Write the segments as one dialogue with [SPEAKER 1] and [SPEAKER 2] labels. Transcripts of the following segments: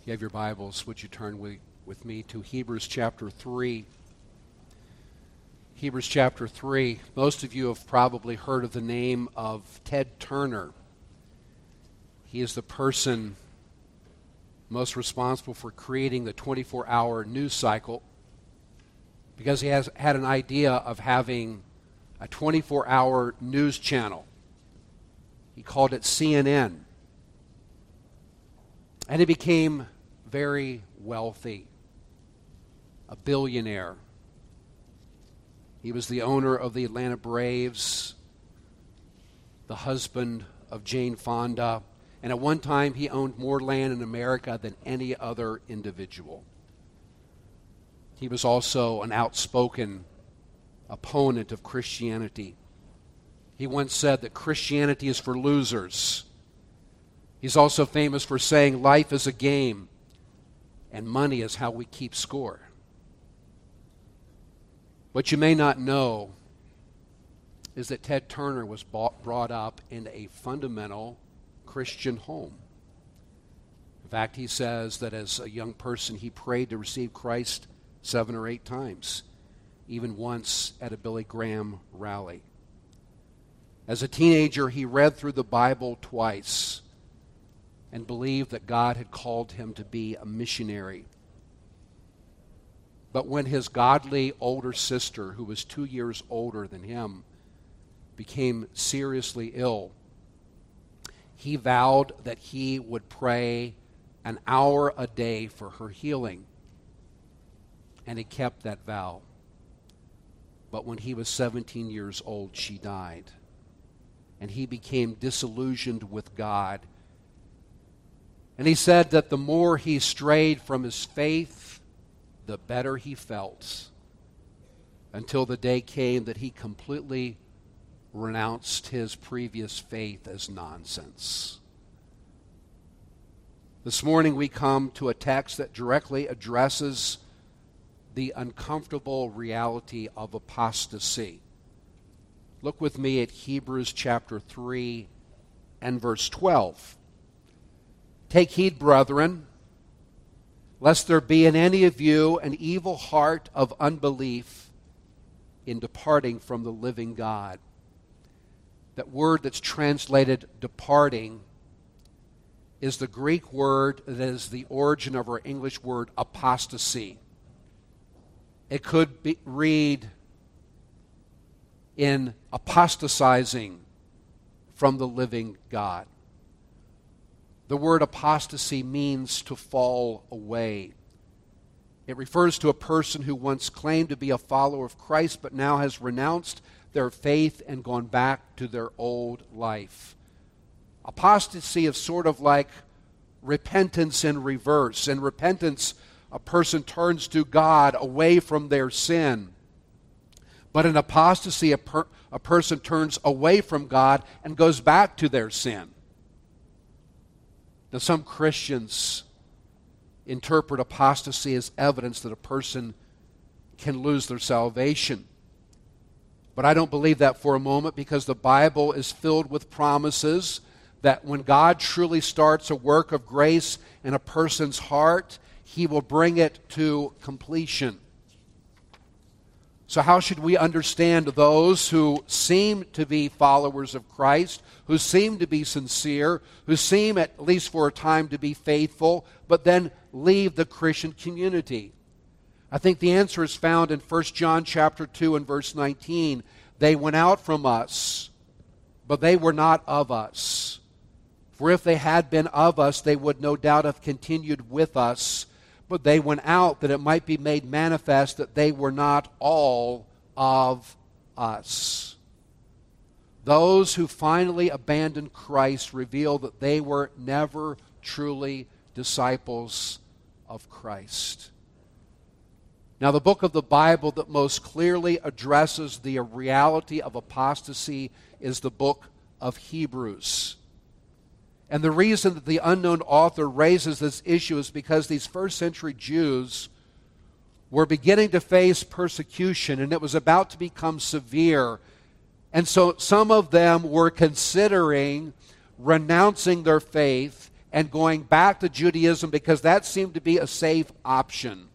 [SPEAKER 1] If you have your Bibles, would you turn with me to Hebrews chapter 3? Hebrews chapter 3. Most of you have probably heard of the name of Ted Turner. He is the person most responsible for creating the 24-hour news cycle because he has had an idea of having a 24-hour news channel. He called it CNN. And he became very wealthy, a billionaire. He was the owner of the Atlanta Braves, the husband of Jane Fonda, and at one time he owned more land in America than any other individual. He was also an outspoken opponent of Christianity. He once said that Christianity is for losers. He's also famous for saying life is a game and money is how we keep score. What you may not know is that Ted Turner was brought up in a fundamental Christian home. In fact, he says that as a young person he prayed to receive Christ 7 or 8 times, even once at a Billy Graham rally. As a teenager, he read through the Bible twice and believed that God had called him to be a missionary. But when his godly older sister, who was 2 years older than him, became seriously ill, he vowed that he would pray an hour a day for her healing. And he kept that vow. But when he was 17 years old, she died. And he became disillusioned with God. And he said that the more he strayed from his faith, the better he felt, until the day came that he completely renounced his previous faith as nonsense. This morning we come to a text that directly addresses the uncomfortable reality of apostasy. Look with me at Hebrews chapter 3 and verse 12. Take heed, brethren, lest there be in any of you an evil heart of unbelief in departing from the living God. That word that's translated departing is the Greek word that is the origin of our English word apostasy. It could read in apostatizing from the living God. The word apostasy means to fall away. It refers to a person who once claimed to be a follower of Christ but now has renounced their faith and gone back to their old life. Apostasy is sort of like repentance in reverse. In repentance, a person turns to God away from their sin. But in apostasy, a person turns away from God and goes back to their sin. Now, some Christians interpret apostasy as evidence that a person can lose their salvation. But I don't believe that for a moment, because the Bible is filled with promises that when God truly starts a work of grace in a person's heart, He will bring it to completion. So how should we understand those who seem to be followers of Christ, who seem to be sincere, who seem, at least for a time, to be faithful, but then leave the Christian community? I think the answer is found in 1 John chapter 2 and verse 19. They went out from us, but they were not of us. For if they had been of us, they would no doubt have continued with us. But they went out that it might be made manifest that they were not all of us. Those who finally abandoned Christ reveal that they were never truly disciples of Christ. Now, the book of the Bible that most clearly addresses the reality of apostasy is the book of Hebrews. And the reason that the unknown author raises this issue is because these first century Jews were beginning to face persecution, and it was about to become severe. And so some of them were considering renouncing their faith and going back to Judaism because that seemed to be a safe option.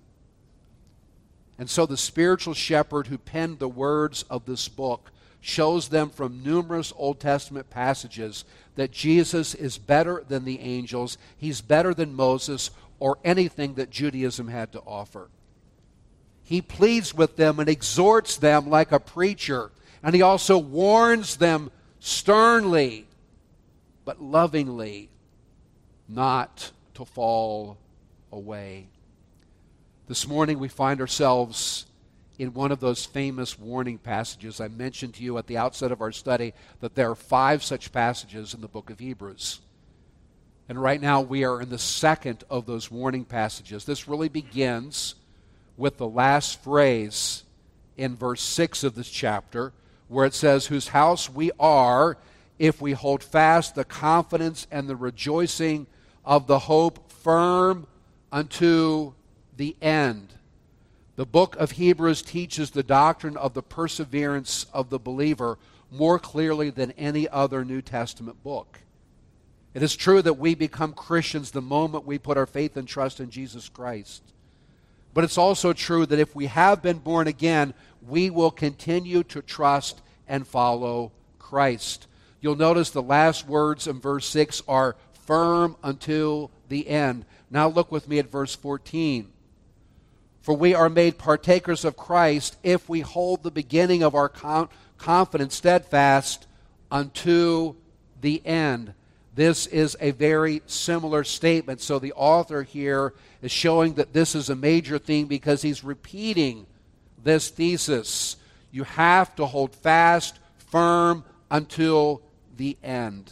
[SPEAKER 1] And so the spiritual shepherd who penned the words of this book shows them from numerous Old Testament passages that Jesus is better than the angels, he's better than Moses, or anything that Judaism had to offer. He pleads with them and exhorts them like a preacher, and he also warns them sternly but lovingly not to fall away. This morning we find ourselves in one of those famous warning passages. I mentioned to you at the outset of our study that there are 5 such passages in the book of Hebrews. And right now we are in the second of those warning passages. This really begins with the last phrase in verse 6 of this chapter, where it says, "Whose house we are, if we hold fast the confidence and the rejoicing of the hope firm unto the end." The book of Hebrews teaches the doctrine of the perseverance of the believer more clearly than any other New Testament book. It is true that we become Christians the moment we put our faith and trust in Jesus Christ. But it's also true that if we have been born again, we will continue to trust and follow Christ. You'll notice the last words in verse 6 are firm until the end. Now look with me at verse 14. "For we are made partakers of Christ if we hold the beginning of our confidence steadfast unto the end." This is a very similar statement. So the author here is showing that this is a major theme because he's repeating this thesis. You have to hold fast, firm until the end.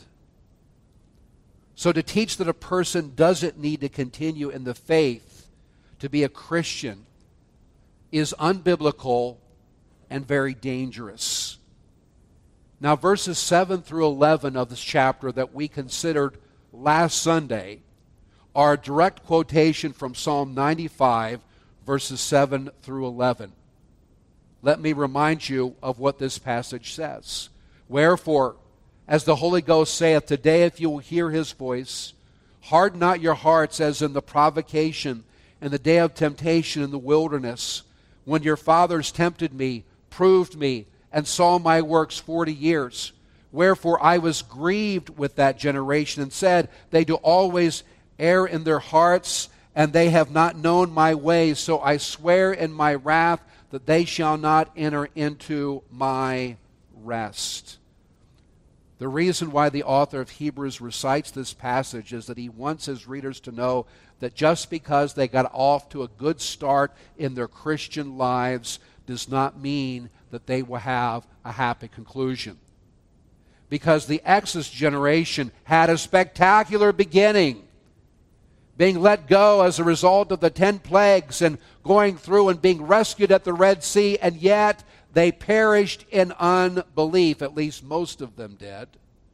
[SPEAKER 1] So to teach that a person doesn't need to continue in the faith to be a Christian is unbiblical and very dangerous. Now, verses 7 through 11 of this chapter that we considered last Sunday are a direct quotation from Psalm 95, verses 7 through 11. Let me remind you of what this passage says. "Wherefore, as the Holy Ghost saith, today if you will hear his voice, harden not your hearts as in the provocation and the day of temptation in the wilderness, when your fathers tempted me, proved me, and saw my works 40 years. Wherefore I was grieved with that generation, and said, they do always err in their hearts, and they have not known my ways. So I swear in my wrath that they shall not enter into my rest." The reason why the author of Hebrews recites this passage is that he wants his readers to know that just because they got off to a good start in their Christian lives does not mean that they will have a happy conclusion. Because the Exodus generation had a spectacular beginning, being let go as a result of the 10 plagues and going through and being rescued at the Red Sea, and yet they perished in unbelief. At least most of them did.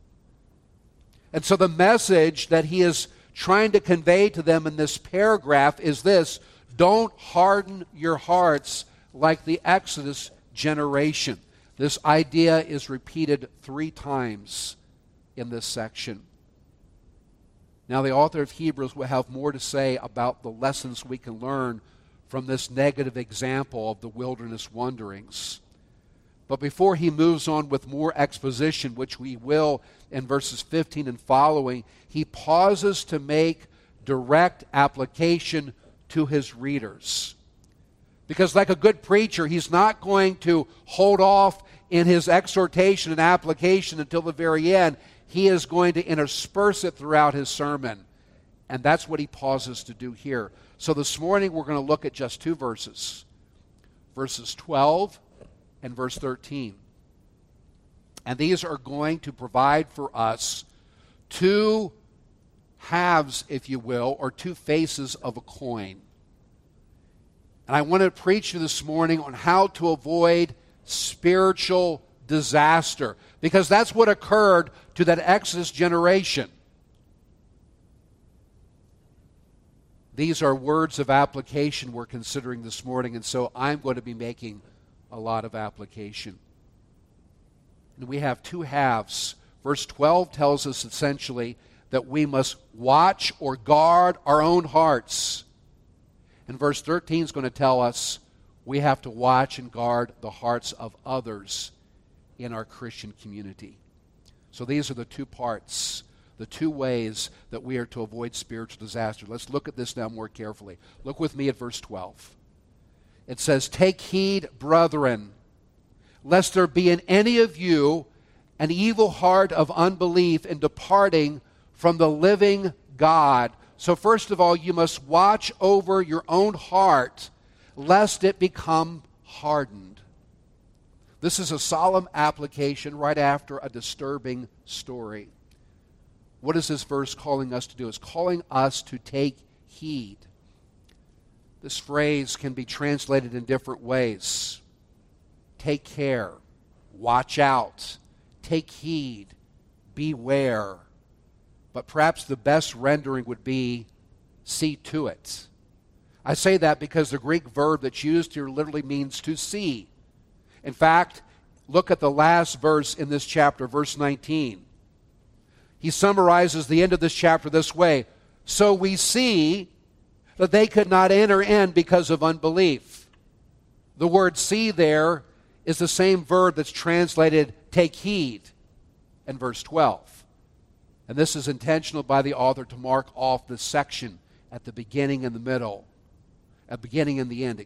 [SPEAKER 1] And so the message that he is trying to convey to them in this paragraph is this: don't harden your hearts like the Exodus generation. This idea is repeated 3 times in this section. Now, the author of Hebrews will have more to say about the lessons we can learn from this negative example of the wilderness wanderings. But before he moves on with more exposition, which we will in verses 15 and following, he pauses to make direct application to his readers. Because like a good preacher, he's not going to hold off in his exhortation and application until the very end. He is going to intersperse it throughout his sermon. And that's what he pauses to do here. So this morning we're going to look at just 2 verses. Verses 12 and verse 13. And these are going to provide for us 2 halves, if you will, or 2 faces of a coin. And I want to preach you this morning on how to avoid spiritual disaster, because that's what occurred to that Exodus generation. These are words of application we're considering this morning, and so I'm going to be making a lot of application. And we have 2 halves. Verse 12 tells us essentially that we must watch or guard our own hearts. And verse 13 is going to tell us we have to watch and guard the hearts of others in our Christian community. So these are the two parts, the two ways that we are to avoid spiritual disaster. Let's look at this now more carefully. Look with me at verse 12. It says, "Take heed, brethren, lest there be in any of you an evil heart of unbelief in departing from the living God." So first of all, you must watch over your own heart, lest it become hardened. This is a solemn application right after a disturbing story. What is this verse calling us to do? It's calling us to take heed. This phrase can be translated in different ways. Take care, watch out, take heed, beware. But perhaps the best rendering would be see to it. I say that because the Greek verb that's used here literally means to see. In fact, look at the last verse in this chapter, verse 19. He summarizes the end of this chapter this way: "So we see that they could not enter in because of unbelief." The word "see" there is the same verb that's translated "take heed" in verse 12. And this is intentional by the author to mark off this section at the beginning and the middle, at beginning and the end,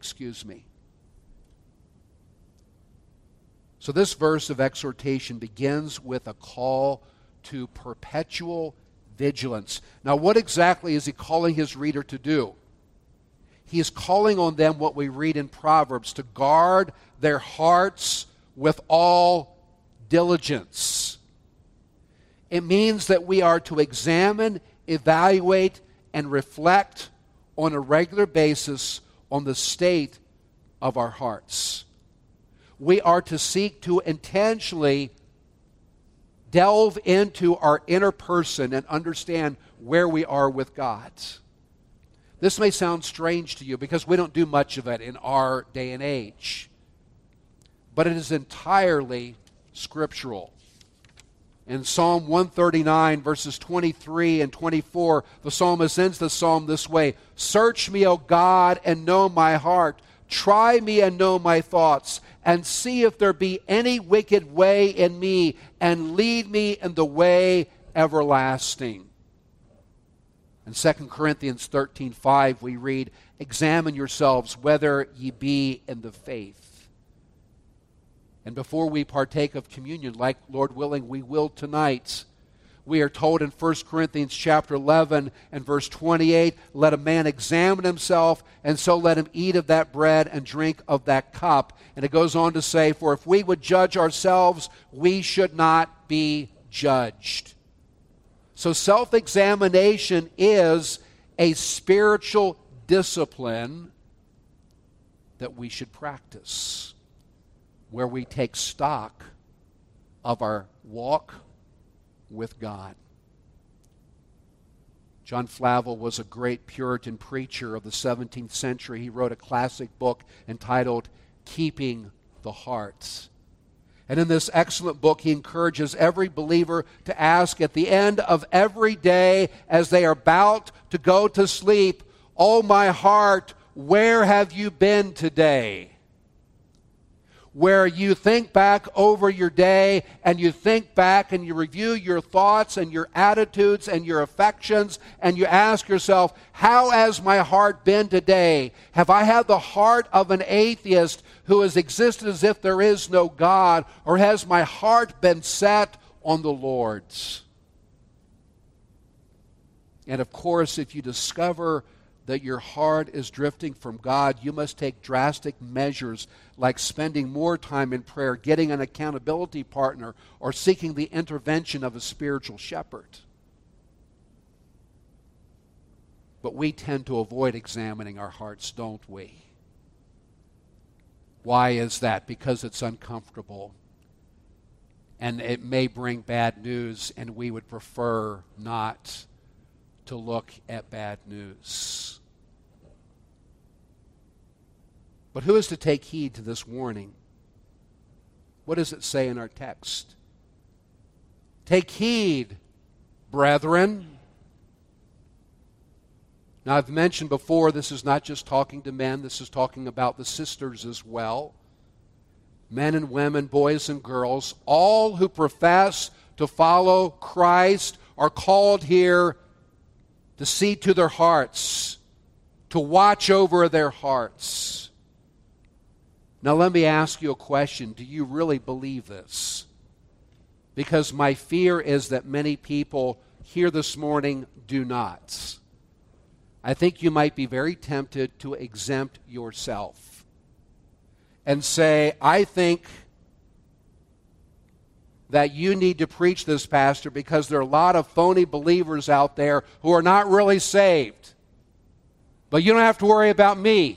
[SPEAKER 1] So this verse of exhortation begins with a call to perpetual vigilance. Now, what exactly is he calling his reader to do? He is calling on them what we read in Proverbs, to guard their hearts with all diligence. It means that we are to examine, evaluate, and reflect on a regular basis on the state of our hearts. We are to seek to intentionally delve into our inner person and understand where we are with God. This may sound strange to you because we don't do much of it in our day and age, but it is entirely scriptural. In Psalm 139, verses 23 and 24, the psalmist ends the psalm this way: "Search me, O God, and know my heart. Try me and know my thoughts, and see if there be any wicked way in me, and lead me in the way everlasting." In 2 Corinthians 13:5, we read, "Examine yourselves whether ye be in the faith." And before we partake of communion, like Lord willing we will tonight, we are told in 1 Corinthians chapter 11 and verse 28, "Let a man examine himself, and so let him eat of that bread and drink of that cup." And it goes on to say, "For if we would judge ourselves, we should not be judged." So self-examination is a spiritual discipline that we should practice, where we take stock of our walk with God. John Flavel was a great Puritan preacher of the 17th century. He wrote a classic book entitled Keeping the Heart. And in this excellent book, he encourages every believer to ask at the end of every day, as they are about to go to sleep, "Oh, my heart, where have you been today?" Where you think back over your day, and you think back and you review your thoughts and your attitudes and your affections, and you ask yourself, how has my heart been today? Have I had the heart of an atheist who has existed as if there is no God, or has my heart been set on the Lord's? And of course, if you discover that your heart is drifting from God, you must take drastic measures like spending more time in prayer, getting an accountability partner, or seeking the intervention of a spiritual shepherd. But we tend to avoid examining our hearts, don't we? Why is that? Because it's uncomfortable. And it may bring bad news, and we would prefer not to look at bad news. But who is to take heed to this warning? What does it say in our text? Take heed, brethren. Now, I've mentioned before, this is not just talking to men, this is talking about the sisters as well. Men and women, boys and girls, all who profess to follow Christ are called here to see to their hearts, to watch over their hearts. Now, let me ask you a question. Do you really believe this? Because my fear is that many people here this morning do not. I think you might be very tempted to exempt yourself and say, I think that you need to preach this, Pastor, because there are a lot of phony believers out there who are not really saved. But you don't have to worry about me.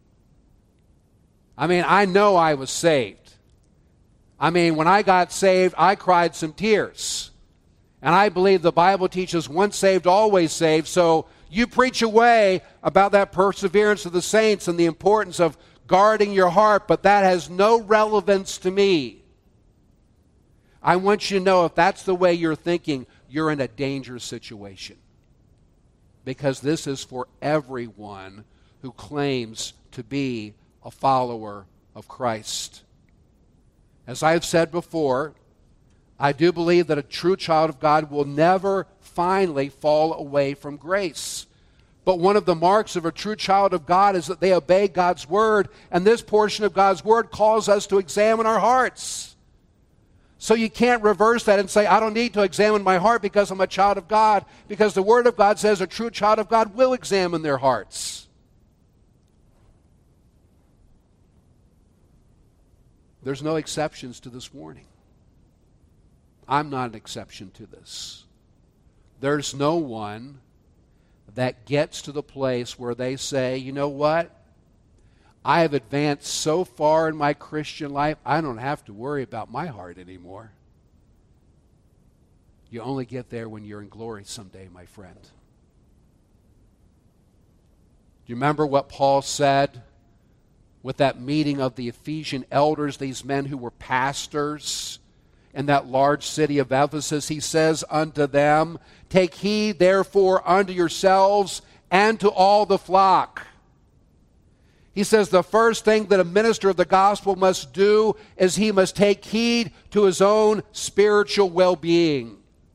[SPEAKER 1] I mean, I know I was saved. I mean, when I got saved, I cried some tears. And I believe the Bible teaches once saved, always saved. So you preach away about that perseverance of the saints and the importance of guarding your heart, but that has no relevance to me. I want you to know, if that's the way you're thinking, you're in a dangerous situation. Because this is for everyone who claims to be a follower of Christ. As I've said before, I do believe that a true child of God will never finally fall away from grace. But one of the marks of a true child of God is that they obey God's word, and this portion of God's word calls us to examine our hearts. So you can't reverse that and say, I don't need to examine my heart because I'm a child of God, because the word of God says a true child of God will examine their hearts. There's no exceptions to this warning. I'm not an exception to this. There's no one that gets to the place where they say, you know what? I have advanced so far in my Christian life, I don't have to worry about my heart anymore. You only get there when you're in glory someday, my friend. Do you remember what Paul said with that meeting of the Ephesian elders, these men who were pastors in that large city of Ephesus? He says unto them, take heed therefore unto yourselves and to all the flock. He says the first thing that a minister of the gospel must do is he must take heed to his own spiritual well-being.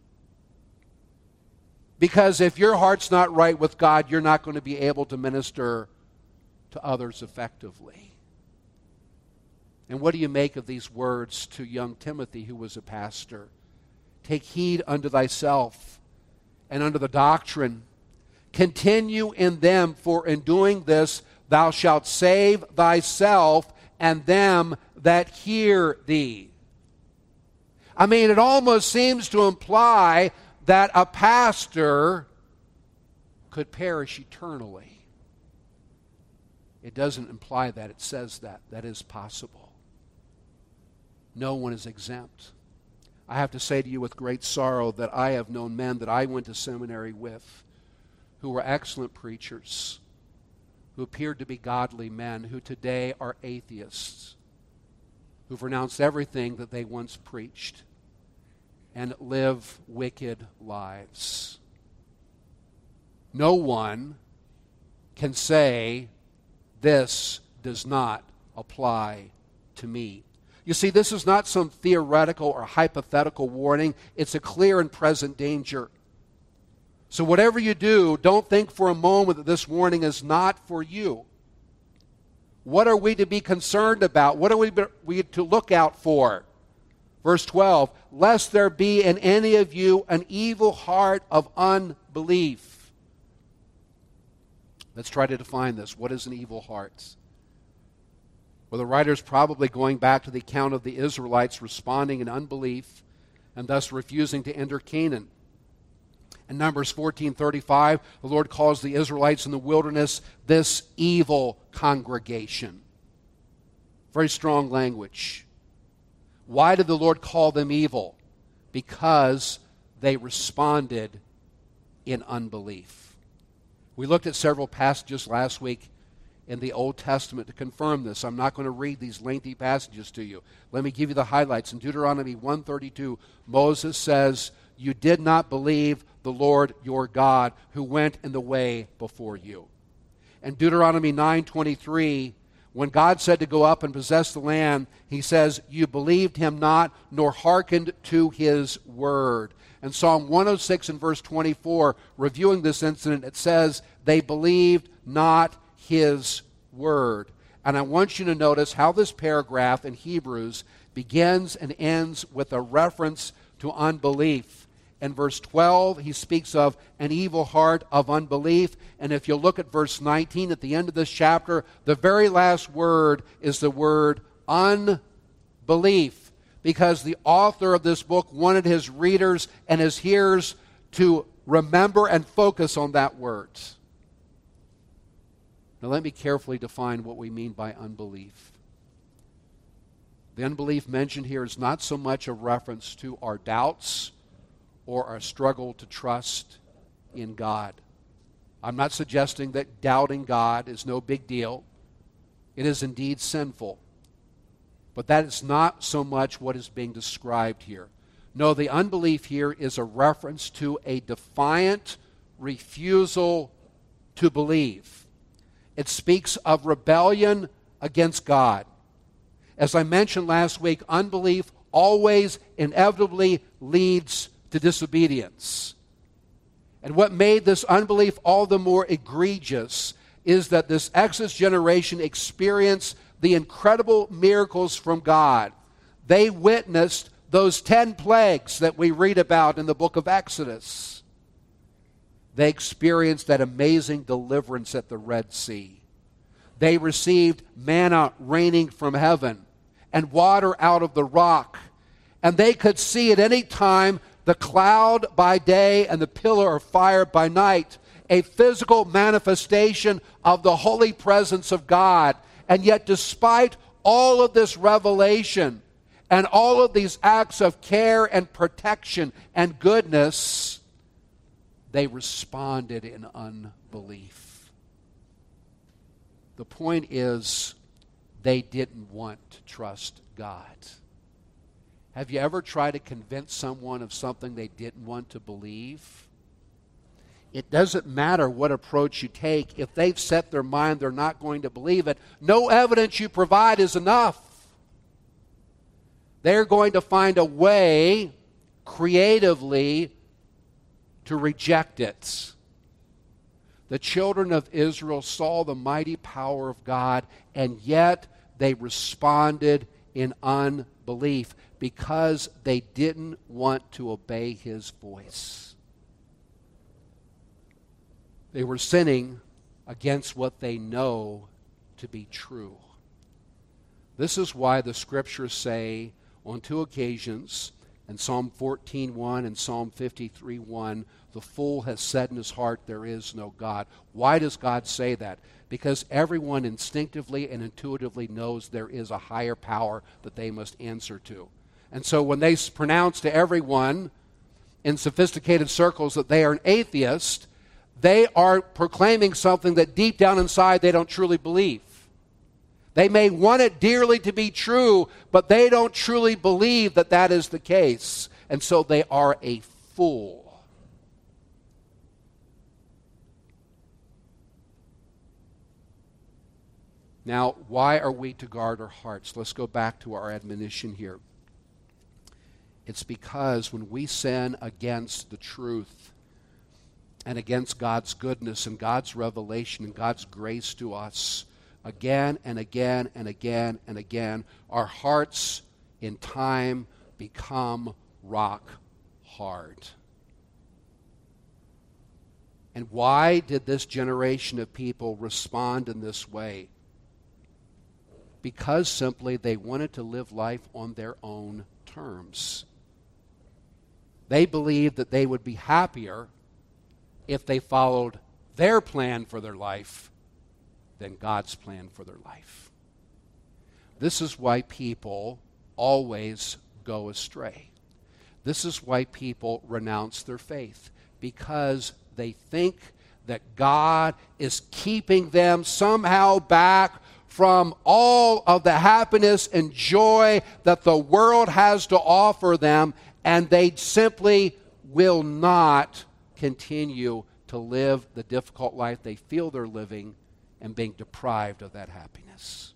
[SPEAKER 1] Because if your heart's not right with God, you're not going to be able to minister to others effectively. And what do you make of these words to young Timothy, who was a pastor? Take heed unto thyself and unto the doctrine. Continue in them, for in doing this thou shalt save thyself and them that hear thee. I mean, it almost seems to imply that a pastor could perish eternally. It doesn't imply that. It says that. That is possible. No one is exempt. I have to say to you with great sorrow that I have known men that I went to seminary with who were excellent preachers, who appeared to be godly men, who today are atheists, who've renounced everything that they once preached and live wicked lives. No one can say, this does not apply to me. You see, this is not some theoretical or hypothetical warning. It's a clear and present danger. So whatever you do, don't think for a moment that this warning is not for you. What are we to be concerned about? What are we to look out for? Verse 12, lest there be in any of you an evil heart of unbelief. Let's try to define this. What is an evil heart? Well, the writer's probably going back to the account of the Israelites responding in unbelief and thus refusing to enter Canaan. In Numbers 14:35, the Lord calls the Israelites in the wilderness this evil congregation. Very strong language. Why did the Lord call them evil? Because they responded in unbelief. We looked at several passages last week in the Old Testament to confirm this. I'm not going to read these lengthy passages to you. Let me give you the highlights. In Deuteronomy 1:32, Moses says, you did not believe the Lord your God, who went in the way before you. And Deuteronomy 9:23, when God said to go up and possess the land, he says, you believed him not, nor hearkened to his word. And Psalm 106 and verse 24, reviewing this incident, it says, they believed not his word. And I want you to notice how this paragraph in Hebrews begins and ends with a reference to unbelief. In verse 12, he speaks of an evil heart of unbelief. And if you look at verse 19, at the end of this chapter, the very last word is the word unbelief, because the author of this book wanted his readers and his hearers to remember and focus on that word. Now let me carefully define what we mean by unbelief. The unbelief mentioned here is not so much a reference to our doubts or our struggle to trust in God. I'm not suggesting that doubting God is no big deal. It is indeed sinful. But that is not so much what is being described here. No, the unbelief here is a reference to a defiant refusal to believe. It speaks of rebellion against God. As I mentioned last week, unbelief always inevitably leads to disobedience. And what made this unbelief all the more egregious is that this Exodus generation experienced the incredible miracles from God. They witnessed those 10 plagues that we read about in the book of Exodus. They experienced that amazing deliverance at the Red Sea. They received manna raining from heaven and water out of the rock. And they could see at any time the cloud by day and the pillar of fire by night, a physical manifestation of the holy presence of God. And yet, despite all of this revelation and all of these acts of care and protection and goodness, they responded in unbelief. The point is, they didn't want to trust God. Have you ever tried to convince someone of something they didn't want to believe? It doesn't matter what approach you take. If they've set their mind they're not going to believe it, no evidence you provide is enough. They're going to find a way creatively to reject it. The children of Israel saw the mighty power of God, and yet they responded in unbelief because they didn't want to obey his voice. They were sinning against what they know to be true. This is why the scriptures say on 2 occasions, in Psalm 14:1 and Psalm 53:1, the fool has said in his heart, there is no God. Why does God say that? Because everyone instinctively and intuitively knows there is a higher power that they must answer to. And so when they pronounce to everyone in sophisticated circles that they are an atheist, they are proclaiming something that deep down inside they don't truly believe. They may want it dearly to be true, but they don't truly believe that that is the case. And so they are a fool. Now, why are we to guard our hearts? Let's go back to our admonition here. It's because when we sin against the truth and against God's goodness and God's revelation and God's grace to us, again and again and again and again, our hearts in time become rock hard. And why did this generation of people respond in this way? Because simply they wanted to live life on their own terms. They believed that they would be happier if they followed their plan for their life than God's plan for their life. This is why people always go astray. This is why people renounce their faith, because they think that God is keeping them somehow back from all of the happiness and joy that the world has to offer them, and they simply will not continue to live the difficult life they feel they're living and being deprived of that happiness.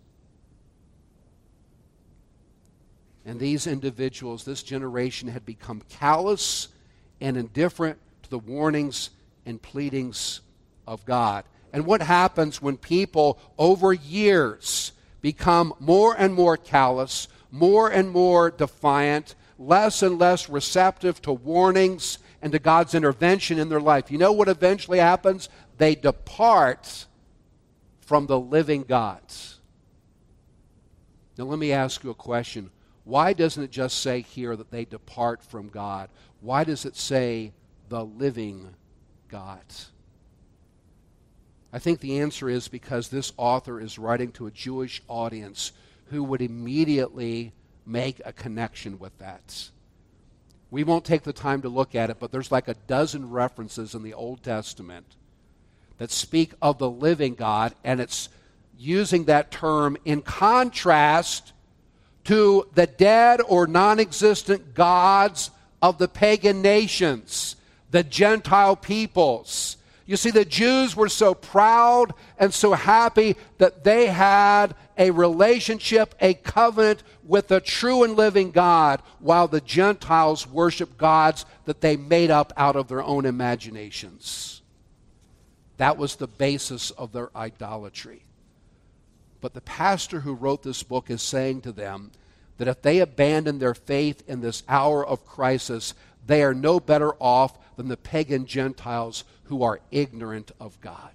[SPEAKER 1] And these individuals, this generation, had become callous and indifferent to the warnings and pleadings of God. And what happens when people over years become more and more callous, more and more defiant, less and less receptive to warnings and to God's intervention in their life? You know what eventually happens? They depart from the living God. Now let me ask you a question. Why doesn't it just say here that they depart from God? Why does it say the living God? I think the answer is because this author is writing to a Jewish audience who would immediately make a connection with that. We won't take the time to look at it, but there's like a dozen references in the Old Testament that speak of the living God, and it's using that term in contrast to the dead or non-existent gods of the pagan nations, the Gentile peoples. You see, the Jews were so proud and so happy that they had a relationship, a covenant with the true and living God, while the Gentiles worshiped gods that they made up out of their own imaginations. That was the basis of their idolatry. But the pastor who wrote this book is saying to them that if they abandon their faith in this hour of crisis, they are no better off than the pagan Gentiles who are ignorant of God.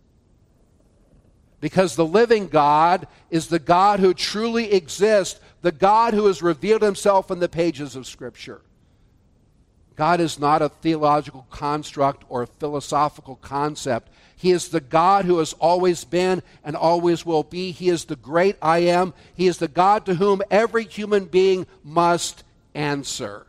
[SPEAKER 1] Because the living God is the God who truly exists, the God who has revealed himself in the pages of Scripture. God is not a theological construct or a philosophical concept. He is the God who has always been and always will be. He is the great I am. He is the God to whom every human being must answer.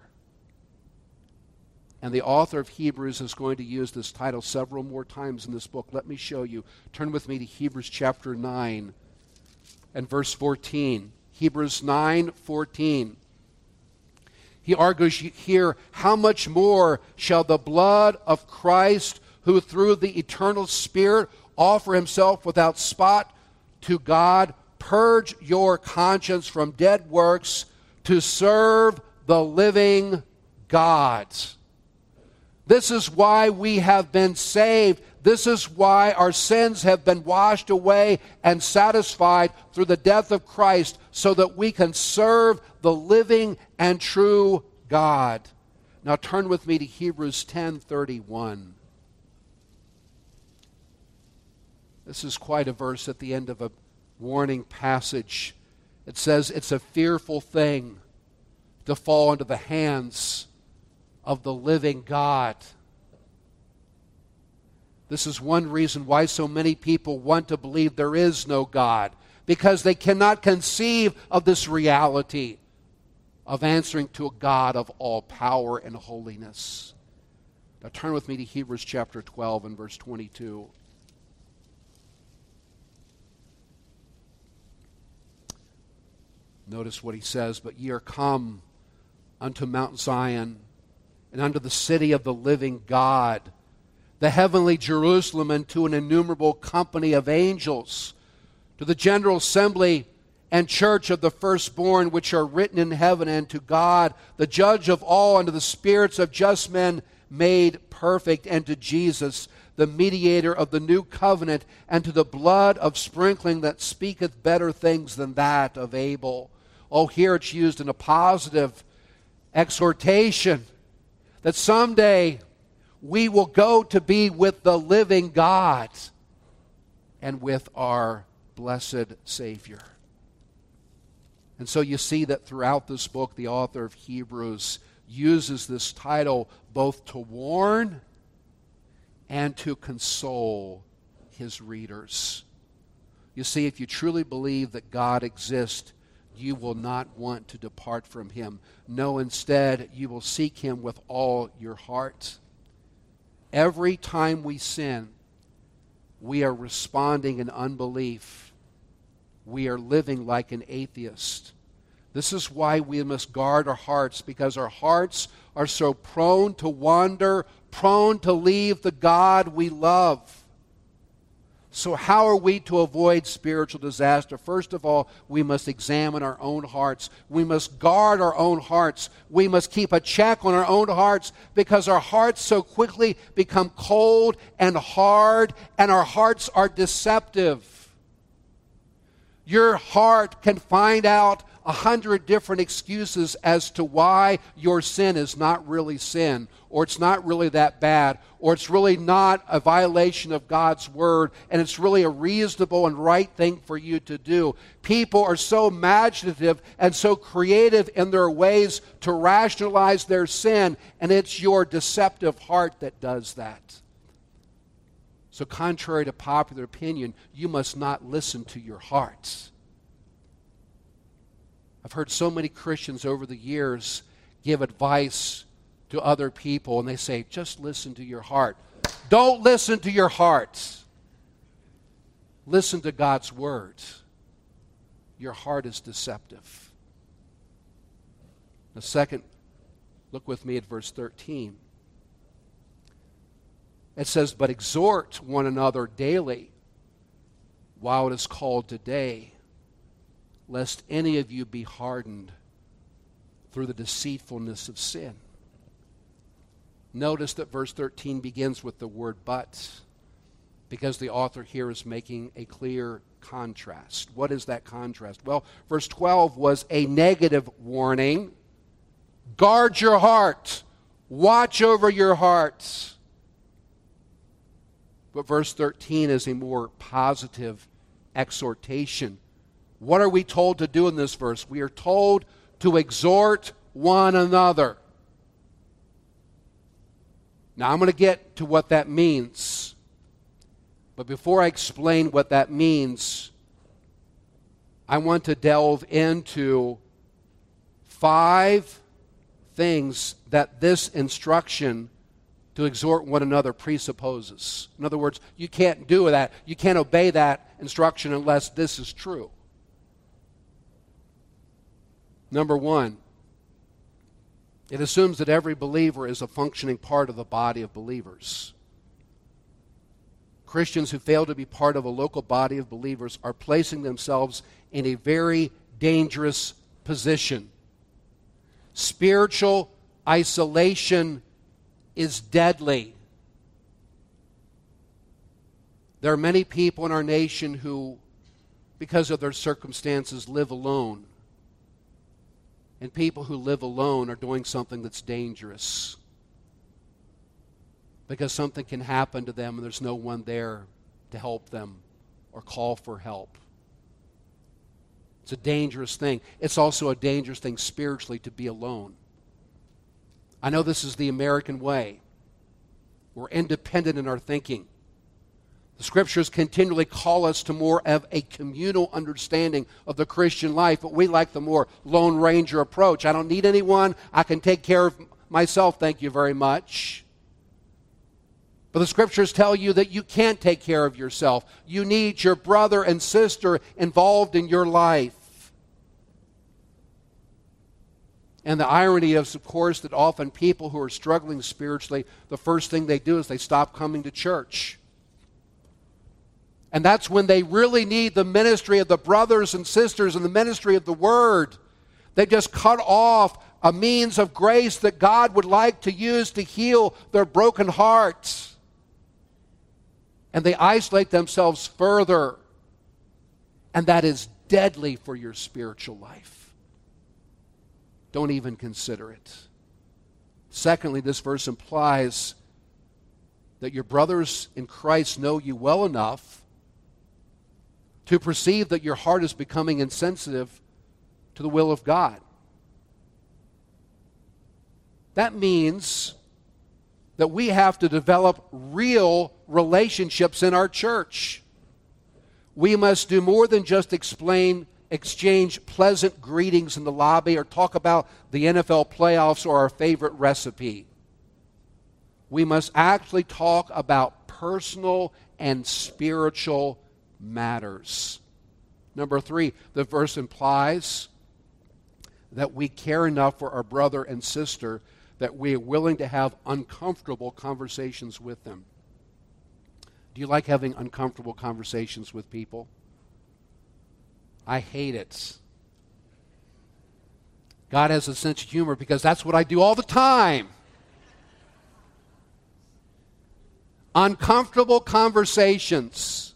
[SPEAKER 1] And the author of Hebrews is going to use this title several more times in this book. Let me show you. Turn with me to Hebrews chapter 9 and verse 14. Hebrews 9:14. He argues here, how much more shall the blood of Christ, who through the eternal Spirit offer himself without spot to God, purge your conscience from dead works to serve the living God. This is why we have been saved. This is why our sins have been washed away and satisfied through the death of Christ, so that we can serve the living and true God. Now turn with me to Hebrews 10:31. This is quite a verse at the end of a warning passage. It says, it's a fearful thing to fall into the hands of the living God. This is one reason why so many people want to believe there is no God, because they cannot conceive of this reality of answering to a God of all power and holiness. Now turn with me to Hebrews chapter 12 and verse 22. Notice what he says, but ye are come unto Mount Zion, and unto the city of the living God, the heavenly Jerusalem, and to an innumerable company of angels, to the general assembly and church of the firstborn which are written in heaven, and to God, the judge of all, and to the spirits of just men made perfect, and to Jesus, the mediator of the new covenant, and to the blood of sprinkling that speaketh better things than that of Abel. Oh, here it's used in a positive exhortation that someday we will go to be with the living God and with our blessed Savior. And so you see that throughout this book, the author of Hebrews uses this title both to warn and to console his readers. You see, if you truly believe that God exists, you will not want to depart from him. No, instead, you will seek him with all your heart. Every time we sin, we are responding in unbelief. We are living like an atheist. This is why we must guard our hearts, because our hearts are so prone to wander, prone to leave the God we love. So how are we to avoid spiritual disaster? First of all, we must examine our own hearts. We must guard our own hearts. We must keep a check on our own hearts, because our hearts so quickly become cold and hard, and our hearts are deceptive. Your heart can find out 100 different excuses as to why your sin is not really sin, or it's not really that bad, or it's really not a violation of God's word, and it's really a reasonable and right thing for you to do. People are so imaginative and so creative in their ways to rationalize their sin, and it's your deceptive heart that does that. So contrary to popular opinion, you must not listen to your hearts. I've heard so many Christians over the years give advice to other people, and they say, just listen to your heart. Don't listen to your heart. Listen to God's word. Your heart is deceptive. The second, look with me at verse 13. It says, but exhort one another daily while it is called today, lest any of you be hardened through the deceitfulness of sin. Notice that verse 13 begins with the word but, because the author here is making a clear contrast. What is that contrast? Well, verse 12 was a negative warning. Guard your heart. Watch over your hearts. But verse 13 is a more positive exhortation. What are we told to do in this verse? We are told to exhort one another. Now, I'm going to get to what that means. But before I explain what that means, I want to delve into 5 things that this instruction to exhort one another presupposes. In other words, you can't do that. You can't obey that instruction unless this is true. Number 1, it assumes that every believer is a functioning part of the body of believers. Christians who fail to be part of a local body of believers are placing themselves in a very dangerous position. Spiritual isolation is deadly. There are many people in our nation who, because of their circumstances, live alone. And people who live alone are doing something that's dangerous, because something can happen to them and there's no one there to help them or call for help. It's a dangerous thing. It's also a dangerous thing spiritually to be alone. I know this is the American way. We're independent in our thinking. The Scriptures continually call us to more of a communal understanding of the Christian life, but we like the more Lone Ranger approach. I don't need anyone. I can take care of myself, thank you very much. But the Scriptures tell you that you can't take care of yourself. You need your brother and sister involved in your life. And the irony is, of course, that often people who are struggling spiritually, the first thing they do is they stop coming to church. And that's when they really need the ministry of the brothers and sisters and the ministry of the Word. They just cut off a means of grace that God would like to use to heal their broken hearts. And they isolate themselves further. And that is deadly for your spiritual life. Don't even consider it. Secondly, this verse implies that your brothers in Christ know you well enough to perceive that your heart is becoming insensitive to the will of God. That means that we have to develop real relationships in our church. We must do more than just exchange pleasant greetings in the lobby or talk about the NFL playoffs or our favorite recipe. We must actually talk about personal and spiritual matters. Number 3, the verse implies that we care enough for our brother and sister that we are willing to have uncomfortable conversations with them. Do you like having uncomfortable conversations with people? I hate it. God has a sense of humor because that's what I do all the time. Uncomfortable conversations.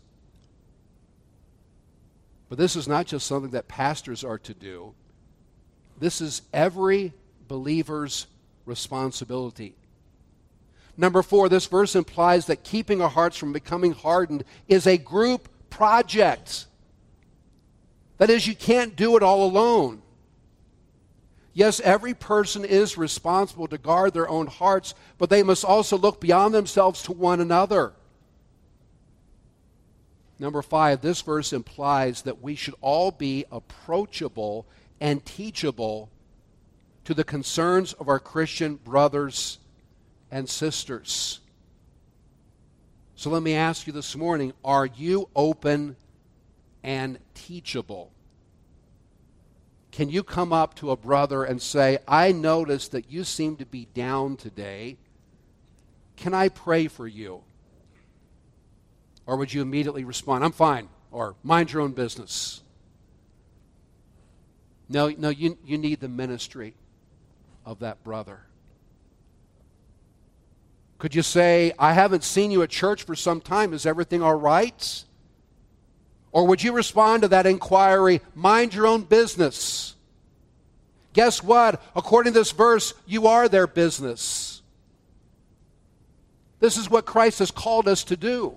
[SPEAKER 1] But this is not just something that pastors are to do. This is every believer's responsibility. Number 4, this verse implies that keeping our hearts from becoming hardened is a group project. That is, you can't do it all alone. Yes, every person is responsible to guard their own hearts, but they must also look beyond themselves to one another. Number 5, this verse implies that we should all be approachable and teachable to the concerns of our Christian brothers and sisters. So let me ask you this morning, are you open and teachable? Can you come up to a brother and say, I noticed that you seem to be down today. Can I pray for you? Or would you immediately respond, I'm fine, or mind your own business? No, you need the ministry of that brother. Could you say, I haven't seen you at church for some time. Is everything all right? Or would you respond to that inquiry, mind your own business? Guess what? According to this verse, you are their business. This is what Christ has called us to do.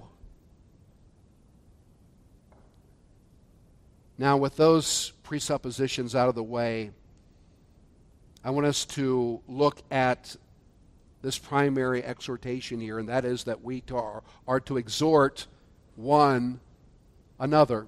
[SPEAKER 1] Now, with those presuppositions out of the way, I want us to look at this primary exhortation here, and that is that we are to exhort one another.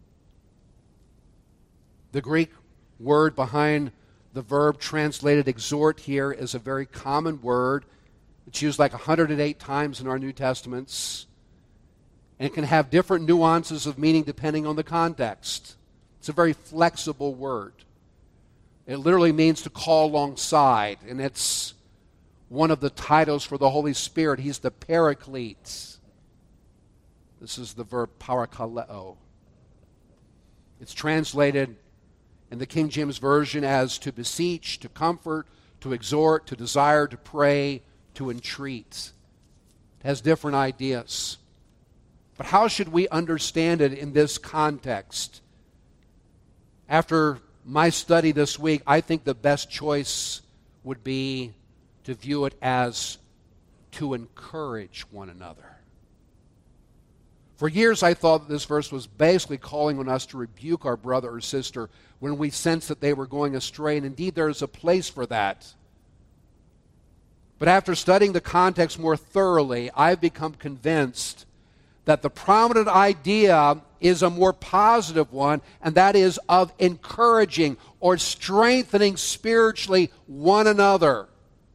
[SPEAKER 1] The Greek word behind the verb translated exhort here is a very common word. It's used like 108 times in our New Testaments, and it can have different nuances of meaning depending on the context. It's a very flexible word. It literally means to call alongside, and it's one of the titles for the Holy Spirit. He's the Paraclete. This is the verb parakaleo. It's translated in the King James Version as to beseech, to comfort, to exhort, to desire, to pray, to entreat. It has different ideas. But how should we understand it in this context? After my study this week, I think the best choice would be to view it as to encourage one another. For years, I thought that this verse was basically calling on us to rebuke our brother or sister when we sensed that they were going astray, and indeed there is a place for that. But after studying the context more thoroughly, I've become convinced that the prominent idea is a more positive one, and that is of encouraging or strengthening spiritually one another.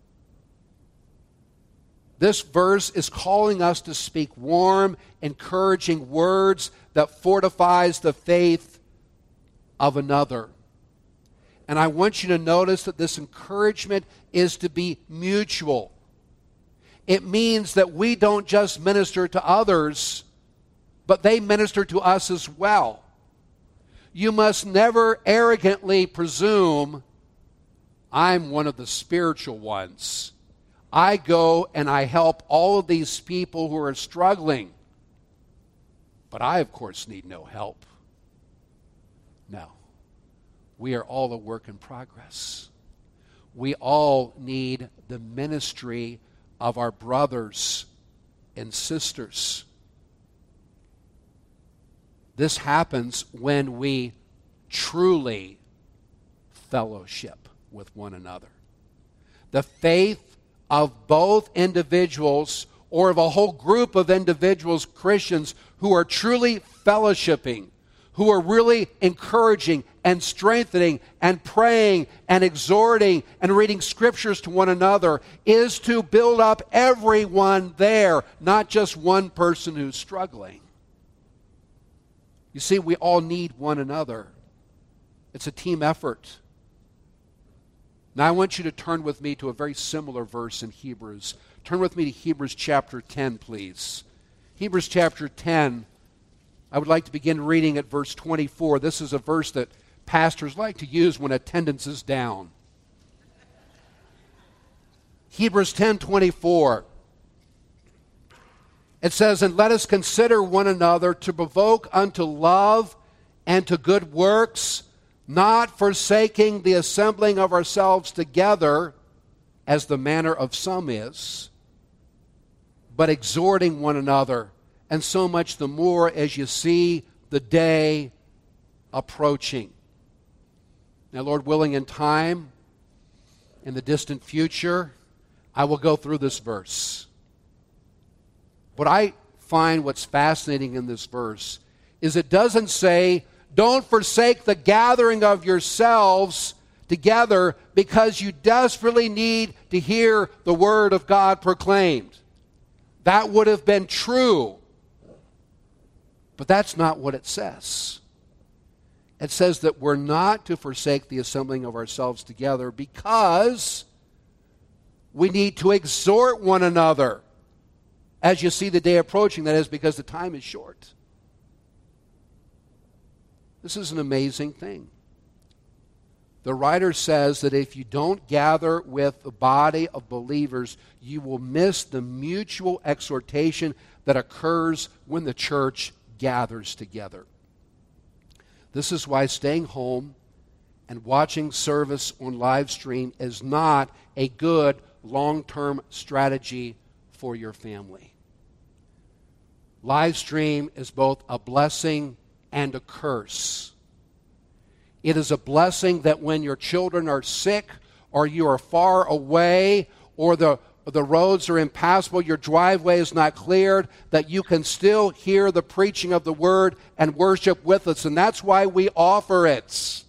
[SPEAKER 1] This verse is calling us to speak warm, encouraging words that fortifies the faith of another. And I want you to notice that this encouragement is to be mutual. It means that we don't just minister to others, but they minister to us as well. You must never arrogantly presume, I'm one of the spiritual ones. I go and I help all of these people who are struggling. But I, of course, need no help. No. We are all a work in progress. We all need the ministry of our brothers and sisters. This happens when we truly fellowship with one another. The faith of both individuals or of a whole group of individuals, Christians, who are truly fellowshipping, who are really encouraging and strengthening and praying and exhorting and reading scriptures to one another, is to build up everyone there, not just one person who's struggling. You see, we all need one another. It's a team effort. Now I want you to turn with me to a very similar verse in Hebrews. Turn with me to Hebrews chapter 10, please. Hebrews chapter 10, I would like to begin reading at verse 24. This is a verse that pastors like to use when attendance is down. Hebrews 10:24. It says, "And let us consider one another to provoke unto love and to good works, not forsaking the assembling of ourselves together, as the manner of some is, but exhorting one another, and so much the more as you see the day approaching." Now, Lord willing, in time, in the distant future, I will go through this verse. What I find what's fascinating in this verse is it doesn't say, don't forsake the gathering of yourselves together because you desperately need to hear the word of God proclaimed. That would have been true. But that's not what it says. It says that we're not to forsake the assembling of ourselves together because we need to exhort one another as you see the day approaching. That is because the time is short. This is an amazing thing. The writer says that if you don't gather with the body of believers, you will miss the mutual exhortation that occurs when the church gathers together. This is why staying home and watching service on live stream is not a good long-term strategy for your family. Live stream is both a blessing and a curse. It is a blessing that when your children are sick or you are far away or the roads are impassable, your driveway is not cleared, that you can still hear the preaching of the word and worship with us. And that's why we offer it.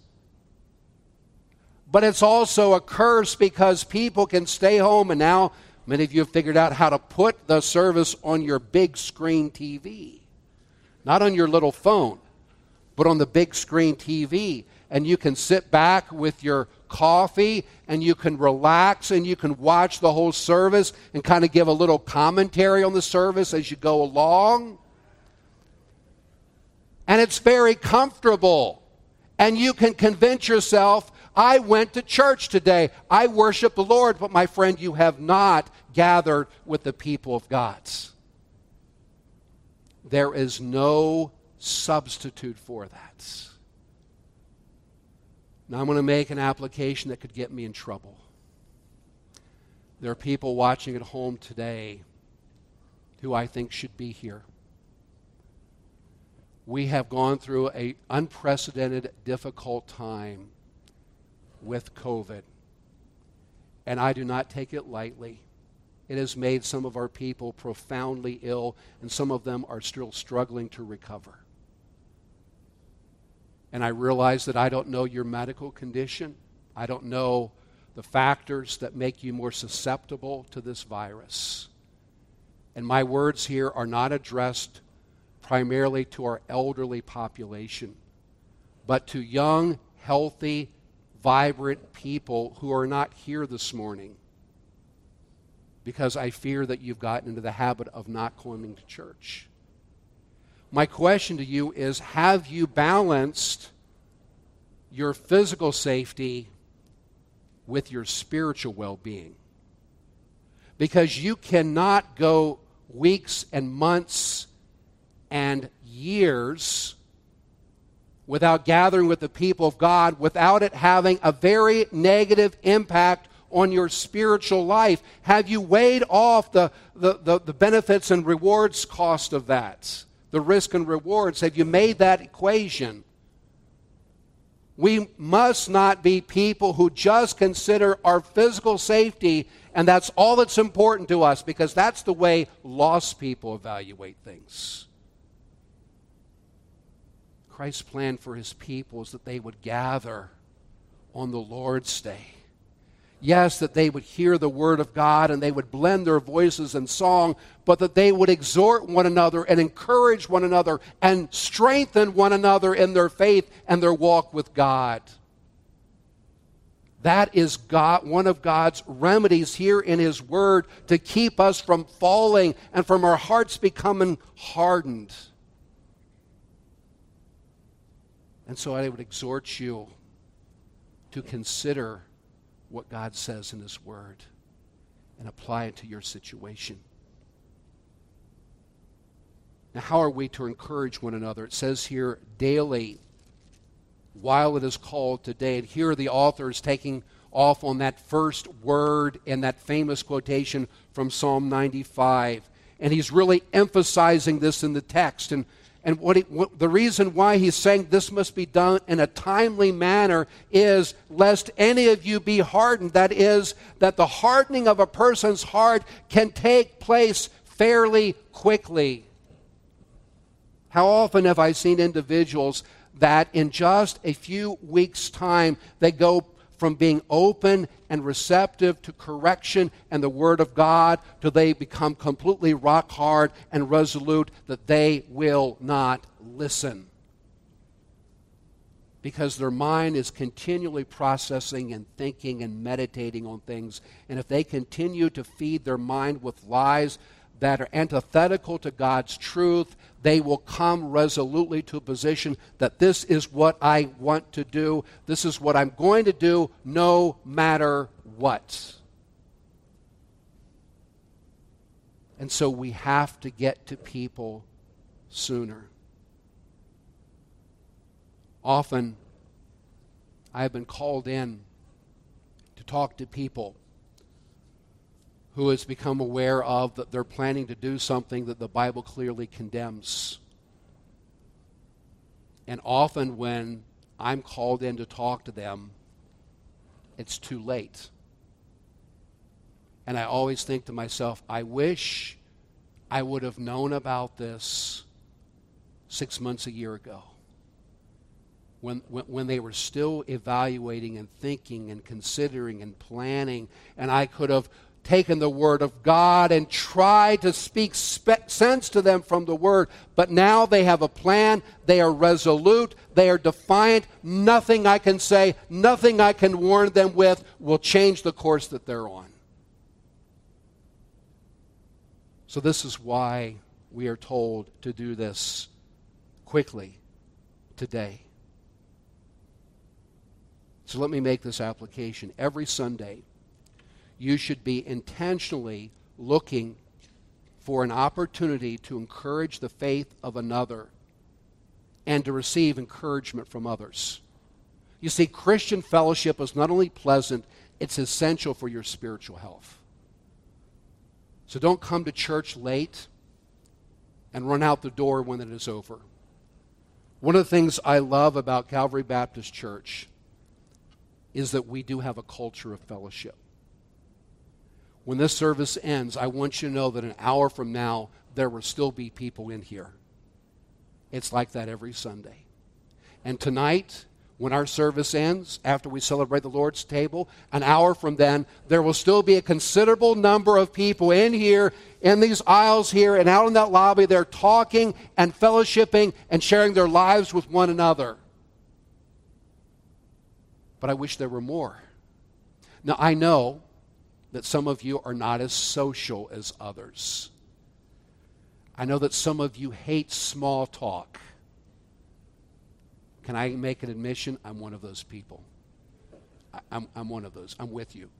[SPEAKER 1] But it's also a curse because people can stay home, and now many of you have figured out how to put the service on your big screen TV. Not on your little phone, but on the big screen TV. And you can sit back with your coffee and you can relax and you can watch the whole service and kind of give a little commentary on the service as you go along. And it's very comfortable. And you can convince yourself, I went to church today. I worship the Lord. But my friend, you have not gathered with the people of God. There is no substitute for that. Now I'm going to make an application that could get me in trouble. There are people watching at home today who I think should be here. We have gone through an unprecedented, difficult time with COVID. And I do not take it lightly. It has made some of our people profoundly ill, and some of them are still struggling to recover. And I realize that I don't know your medical condition. I don't know the factors that make you more susceptible to this virus. And my words here are not addressed primarily to our elderly population, but to young, healthy, vibrant people who are not here this morning, because I fear that you've gotten into the habit of not coming to church. My question to you is, have you balanced your physical safety with your spiritual well-being? Because you cannot go weeks and months and years without gathering with the people of God, without it having a very negative impact on your spiritual life. Have you weighed off the benefits and rewards cost of that? The risk and rewards, have you made that equation? We must not be people who just consider our physical safety and that's all that's important to us, because that's the way lost people evaluate things. Christ's plan for his people is that they would gather on the Lord's Day. Yes, that they would hear the word of God and they would blend their voices in song, but that they would exhort one another and encourage one another and strengthen one another in their faith and their walk with God. That is God, one of God's remedies here in His Word to keep us from falling and from our hearts becoming hardened. And so I would exhort you to consider what God says in His Word and apply it to your situation. Now, how are we to encourage one another? It says here, daily, while it is called today. And here the author is taking off on that first word in that famous quotation from Psalm 95. And he's really emphasizing this in the text. And the reason why he's saying this must be done in a timely manner is lest any of you be hardened. That is, that the hardening of a person's heart can take place fairly quickly. How often have I seen individuals that in just a few weeks' time, they go from being open and receptive to correction and the Word of God to they become completely rock hard and resolute that they will not listen. Because their mind is continually processing and thinking and meditating on things. And if they continue to feed their mind with lies that are antithetical to God's truth, they will come resolutely to a position that this is what I want to do. This is what I'm going to do no matter what. And so we have to get to people sooner. Often, I have been called in to talk to people who has become aware of that they're planning to do something that the Bible clearly condemns. And often when I'm called in to talk to them, it's too late. And I always think to myself, I wish I would have known about this 6 months, a year ago. When they were still evaluating and thinking and considering and planning, and I could have taken the Word of God and tried to speak sense to them from the Word. But now they have a plan. They are resolute. They are defiant. Nothing I can say, nothing I can warn them with will change the course that they're on. So this is why we are told to do this quickly today. So let me make this application. Every Sunday, you should be intentionally looking for an opportunity to encourage the faith of another and to receive encouragement from others. You see, Christian fellowship is not only pleasant, it's essential for your spiritual health. So don't come to church late and run out the door when it is over. One of the things I love about Calvary Baptist Church is that we do have a culture of fellowship. When this service ends, I want you to know that an hour from now, there will still be people in here. It's like that every Sunday. And tonight, when our service ends, after we celebrate the Lord's table, an hour from then, there will still be a considerable number of people in here, in these aisles here, and out in that lobby. They're talking and fellowshipping and sharing their lives with one another. But I wish there were more. Now, I know that some of you are not as social as others. I know that some of you hate small talk. Can I make an admission? I'm one of those people. I'm one of those. I'm with you.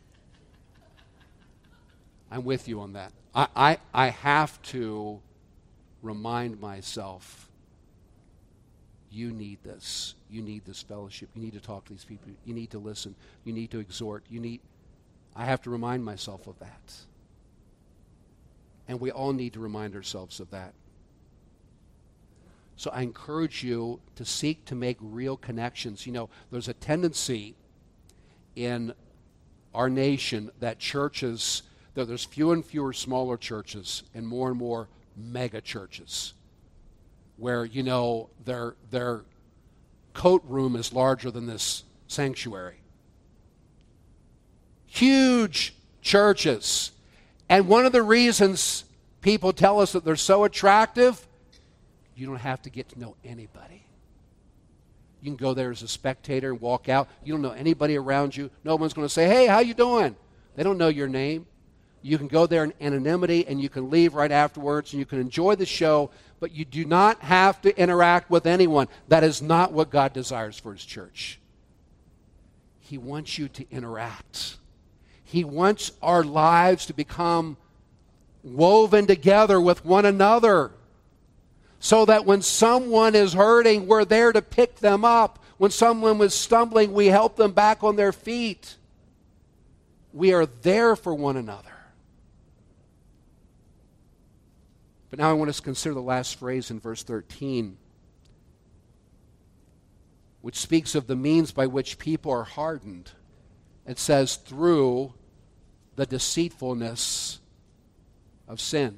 [SPEAKER 1] I'm with you on that. I have to remind myself, you need this. You need this fellowship. You need to talk to these people. You need to listen. You need to exhort. I have to remind myself of that. And we all need to remind ourselves of that. So I encourage you to seek to make real connections. You know, there's a tendency in our nation that churches, that there's fewer and fewer smaller churches and more mega churches where, you know, their coat room is larger than this sanctuary. Huge churches. And one of the reasons people tell us that they're so attractive, you don't have to get to know anybody. You can go there as a spectator and walk out. You don't know anybody around you. No one's going to say, hey, how you doing? They don't know your name. You can go there in anonymity and you can leave right afterwards and you can enjoy the show, but you do not have to interact with anyone. That is not what God desires for His church. He wants you to interact. He wants our lives to become woven together with one another so that when someone is hurting, we're there to pick them up. When someone was stumbling, we help them back on their feet. We are there for one another. But now I want us to consider the last phrase in verse 13, which speaks of the means by which people are hardened. It says, through the deceitfulness of sin.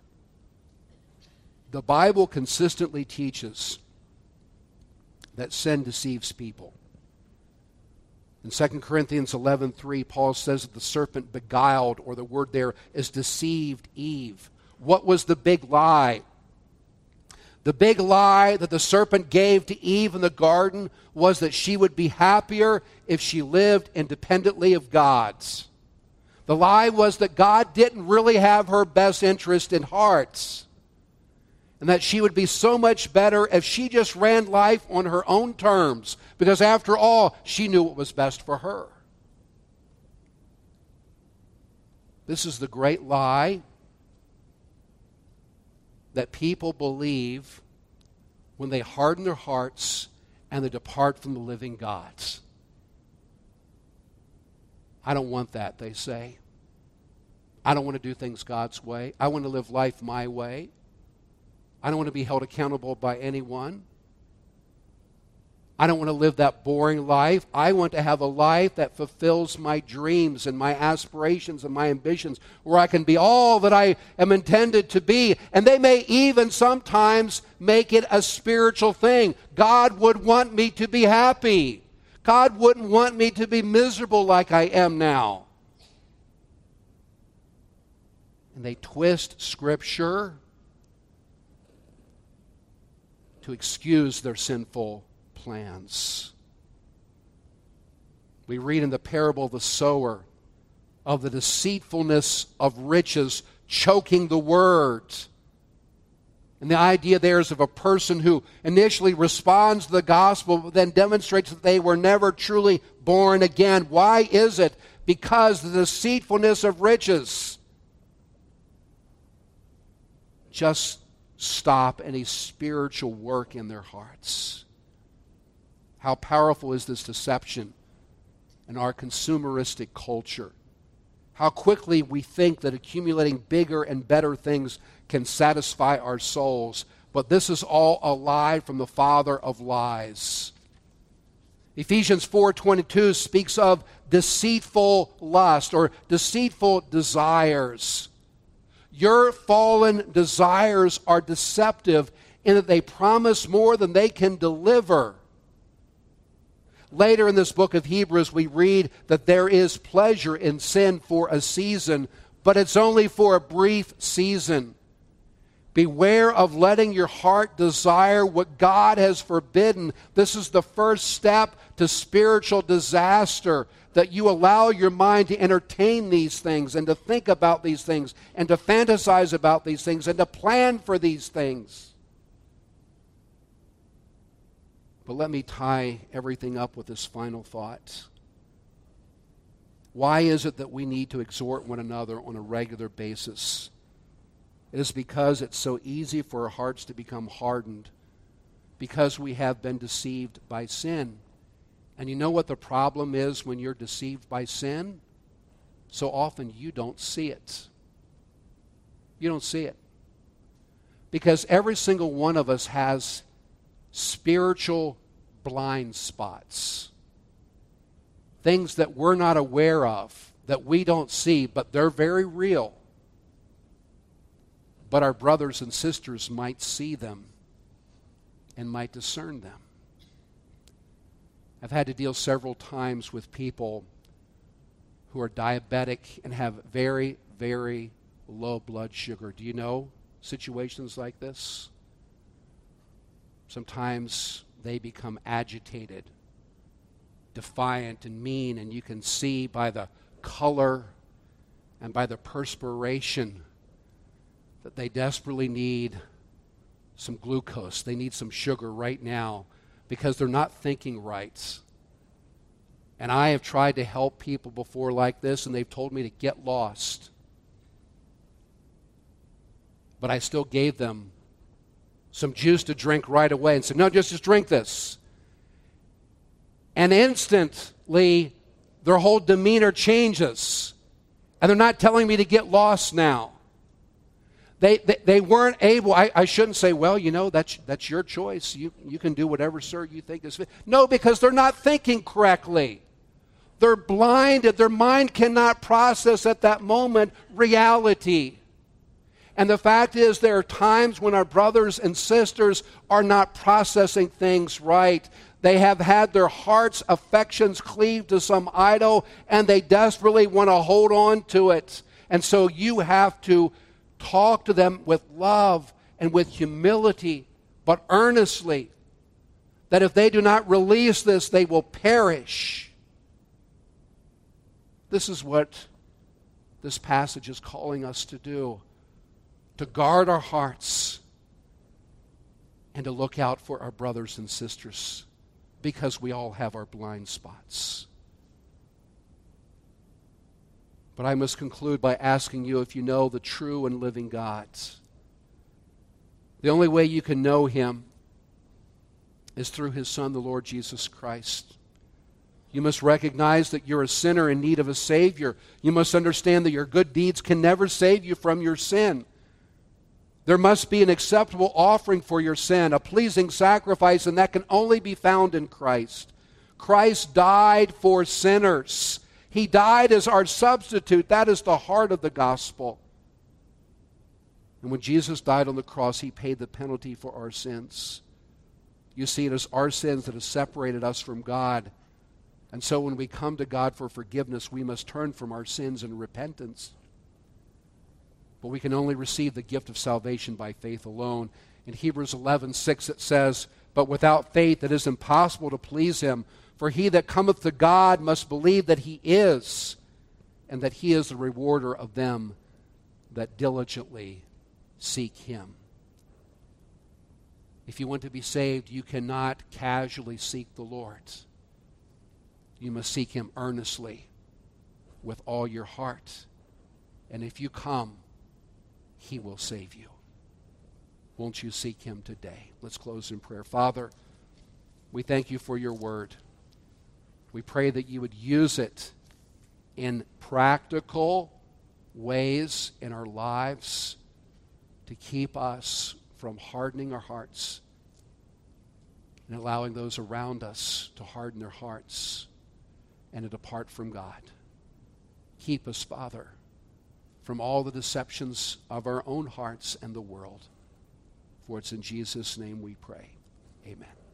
[SPEAKER 1] The Bible consistently teaches that sin deceives people. In 2 Corinthians 11:3, Paul says that the serpent beguiled, or the word there is deceived, Eve. What was the big lie? The big lie that the serpent gave to Eve in the garden was that she would be happier if she lived independently of God's. The lie was that God didn't really have her best interest in heart, and that she would be so much better if she just ran life on her own terms, because after all, she knew what was best for her. This is the great lie that people believe when they harden their hearts and they depart from the living God. I don't want that, they say. I don't want to do things God's way. I want to live life my way. I don't want to be held accountable by anyone. I don't want to live that boring life. I want to have a life that fulfills my dreams and my aspirations and my ambitions, where I can be all that I am intended to be. And they may even sometimes make it a spiritual thing. God would want me to be happy. God wouldn't want me to be miserable like I am now. And they twist Scripture to excuse their sinful plans. We read in the parable of the sower of the deceitfulness of riches choking the word. And the idea there is of a person who initially responds to the gospel, but then demonstrates that they were never truly born again. Why is it? Because the deceitfulness of riches just stop any spiritual work in their hearts. How powerful is this deception in our consumeristic culture? How quickly we think that accumulating bigger and better things can satisfy our souls. But this is all a lie from the father of lies. Ephesians 4:22 speaks of deceitful lust or deceitful desires. Your fallen desires are deceptive in that they promise more than they can deliver. Later in this book of Hebrews, we read that there is pleasure in sin for a season, but it's only for a brief season. Beware of letting your heart desire what God has forbidden. This is the first step to spiritual disaster, that you allow your mind to entertain these things and to think about these things and to fantasize about these things and to plan for these things. But let me tie everything up with this final thought. Why is it that we need to exhort one another on a regular basis? It is because it's so easy for our hearts to become hardened, because we have been deceived by sin. And you know what the problem is when you're deceived by sin? So often you don't see it. You don't see it. Because every single one of us has spiritual blind spots. Things that we're not aware of, that we don't see, but they're very real. But our brothers and sisters might see them and might discern them. I've had to deal several times with people who are diabetic and have very, very low blood sugar. Do you know situations like this? Sometimes they become agitated, defiant, and mean, and you can see by the color and by the perspiration that they desperately need some glucose. They need some sugar right now because they're not thinking right. And I have tried to help people before like this, and they've told me to get lost. But I still gave them some juice to drink right away and said, no, just drink this. And instantly, their whole demeanor changes. And they're not telling me to get lost now. They weren't able, I shouldn't say, well, that's your choice. You can do whatever, sir, you think is fit. No, because they're not thinking correctly. They're blinded. Their mind cannot process at that moment reality. And the fact is, there are times when our brothers and sisters are not processing things right. They have had their heart's affections cleaved to some idol, and they desperately want to hold on to it. And so you have to talk to them with love and with humility, but earnestly, that if they do not release this, they will perish. This is what this passage is calling us to do. To guard our hearts and to look out for our brothers and sisters, because we all have our blind spots. But I must conclude by asking you if you know the true and living God. The only way you can know Him is through His Son, the Lord Jesus Christ. You must recognize that you're a sinner in need of a Savior. You must understand that your good deeds can never save you from your sin. There must be an acceptable offering for your sin, a pleasing sacrifice, and that can only be found in Christ. Christ died for sinners. He died as our substitute. That is the heart of the gospel. And when Jesus died on the cross, He paid the penalty for our sins. You see, it is our sins that have separated us from God. And so when we come to God for forgiveness, we must turn from our sins in repentance. But we can only receive the gift of salvation by faith alone. In Hebrews 11:6 it says, "But without faith it is impossible to please Him. For he that cometh to God must believe that He is, and that He is the rewarder of them that diligently seek Him." If you want to be saved, you cannot casually seek the Lord. You must seek Him earnestly with all your heart. And if you come, He will save you. Won't you seek Him today? Let's close in prayer. Father, we thank You for Your word. We pray that You would use it in practical ways in our lives to keep us from hardening our hearts and allowing those around us to harden their hearts and to depart from God. Keep us, Father, from all the deceptions of our own hearts and the world. For it's in Jesus' name we pray. Amen.